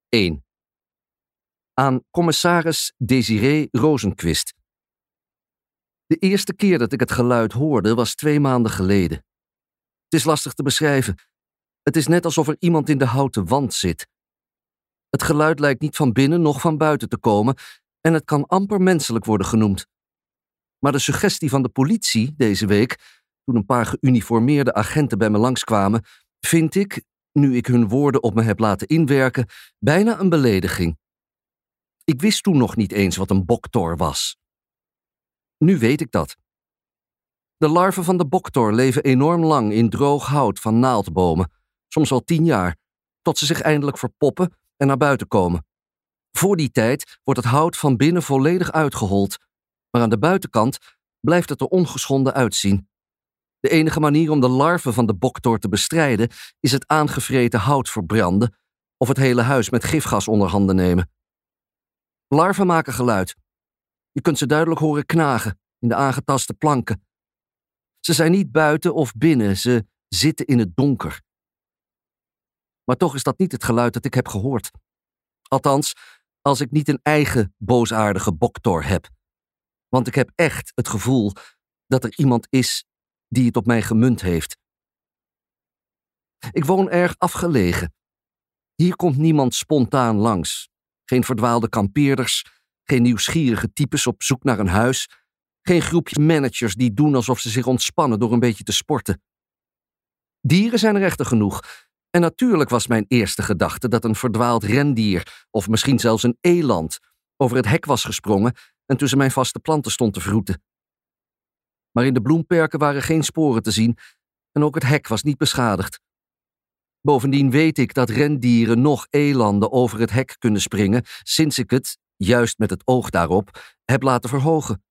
1. Aan commissaris Desiree Rosenquist. De eerste keer dat ik het geluid hoorde was 2 maanden geleden. Het is lastig te beschrijven. Het is net alsof er iemand in de houten wand zit. Het geluid lijkt niet van binnen noch van buiten te komen en het kan amper menselijk worden genoemd. Maar de suggestie van de politie deze week, toen een paar geuniformeerde agenten bij me langskwamen, vind ik, nu ik hun woorden op me heb laten inwerken, bijna een belediging. Ik wist toen nog niet eens wat een boktor was. Nu weet ik dat. De larven van de boktor leven enorm lang in droog hout van naaldbomen, soms wel 10 jaar, tot ze zich eindelijk verpoppen en naar buiten komen. Voor die tijd wordt het hout van binnen volledig uitgehold, maar aan de buitenkant blijft het er ongeschonden uitzien. De enige manier om de larven van de boktor te bestrijden is het aangevreten hout verbranden of het hele huis met gifgas onder handen nemen. Larven maken geluid. Je kunt ze duidelijk horen knagen in de aangetaste planken. Ze zijn niet buiten of binnen, ze zitten in het donker. Maar toch is dat niet het geluid dat ik heb gehoord. Althans, als ik niet een eigen boosaardige boktor heb. Want ik heb echt het gevoel dat er iemand is die het op mij gemunt heeft. Ik woon erg afgelegen. Hier komt niemand spontaan langs. Geen verdwaalde kampeerders, geen nieuwsgierige types op zoek naar een huis, geen groepje managers die doen alsof ze zich ontspannen door een beetje te sporten. Dieren zijn er echter genoeg. En natuurlijk was mijn eerste gedachte dat een verdwaald rendier, of misschien zelfs een eland, over het hek was gesprongen en tussen mijn vaste planten stond te vroeten. Maar in de bloemperken waren geen sporen te zien en ook het hek was niet beschadigd. Bovendien weet ik dat rendieren noch elanden over het hek kunnen springen sinds ik het, juist met het oog daarop, heb laten verhogen.